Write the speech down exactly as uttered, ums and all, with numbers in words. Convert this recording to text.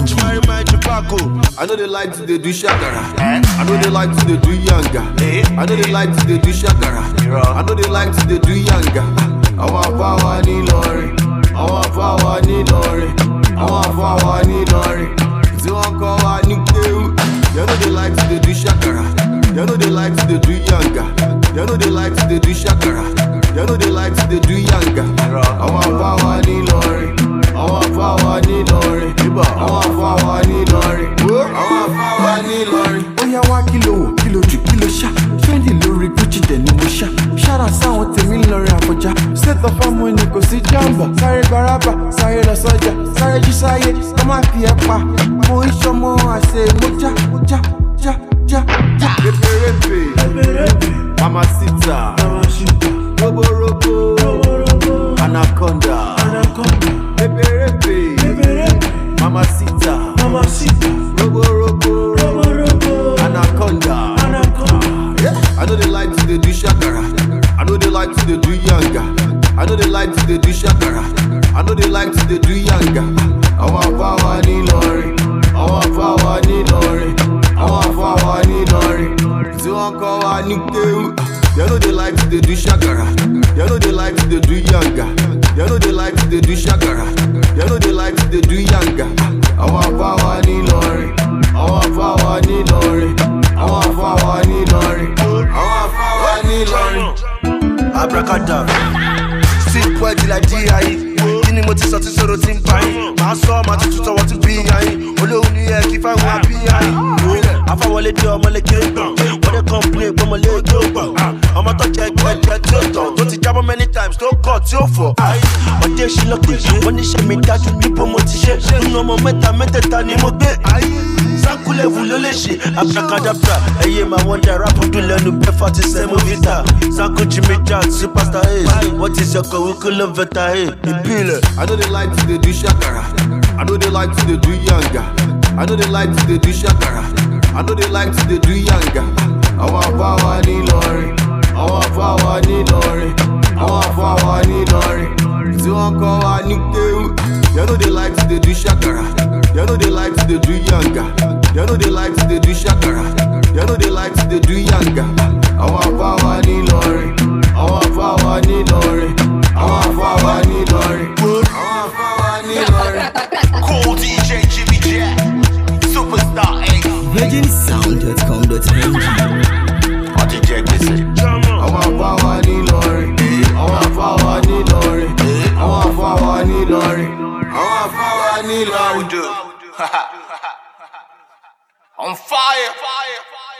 Rich Mary my tobacco. I know they like to they do shakara. I know they like to they do yanga. I know they like to they do shakara. I know they like to they do yanga. I want power ni lorry. I want power ni lorry. I want power ni lorry. If you want power ni you. You know they like to they do shakara. You know they like to they do yanga. You know they like to they do shakara. You know they like to they do yanga. I want power ni lorry. I want power ni lorry. I want power ni lorry. I want power ni lorry. Oh yeah, one kilo, kilo two, kilo shot. Trendy lorry, Gucci then no shot. Shout out sound to me lorry afoja. Set of harmony ko si jamba. Sorry baraba, sorry la soja. Sorry jisaye, come on piepa. Mo ishomo I say moja, moja, ja, ja, ja. Repe repe, Mamacita, Robo Robo, Anaconda, Repe repe, Mamacita, Robo Robo, Anaconda. I know they like to they do shakara. I know they like to they do yanga. I know they like to they do shakara. I know they like to they do yanga. I want power ni lorry. I want power ni lorry. I want power ni lorry. If you want power ni you. You know they like to they do shakara. You know they like to they do yanga. You know they like to they do shakara. You know they like to they do yanga. I want power ni lorry. I want power ni lorry. I want power ni lorry. I want power ni lorry. Abracadabra. Still point till I D I. Kini mo ti sọ ti sọ̀rọ̀ ti ń pa yín. Màá sọ màá tún tún sọ̀wọ́ ti bí yín. Olóhùn ni ẹ kí fáwọn àbí yín. Afáwọlé dé ọmọlé kéré gbọ̀n. Wọ́n dé complain gbọ́mọlé tó gbọ̀n. Ọmọ tó jẹ ẹgbẹ́ tí ó tàn. Tó ti jábọ́ many times tó kọ̀ tí ó fọ̀. Ọdẹ ṣe lọ́kì. Wọ́n ní ṣe mi dájú níbo mo ti ṣe. Nínú ọmọ mẹ́ta mẹ́tẹ̀ẹ̀ta ni mo gbé. Sankulẹ̀ wù ló lè ṣe. Abracadabra. Ẹyẹ máa wọ́n dá rápù dùn lẹ́nu bẹ́ẹ̀ fati sẹ́mu vita. Sanku Jimmy Jack superstar Ace. What is your curriculum vitae? Ìbílẹ̀. I know they like to they do shakara. I know they like to they do yanga. I know they like to they do shakara. I know they like to they do yanga. I want power ni lorry. I want power ni lorry. I want power ni lorry. If you want power ni you. You know they like to they do shakara. You know they like to they do yanga. You know they like to they do shakara. You know they like to they do yanga. I want power ni lorry. I want power ni lorry. I want power ni lorry. I want power ni lorry. Cool D J Jimmy Jack. Superstar Ace. virgin sound dot com dot n g. What did Jack say? I want power ni lorry. I want power ni lorry. I want power ni lorry. I want power ni lorry. On fire. Fire.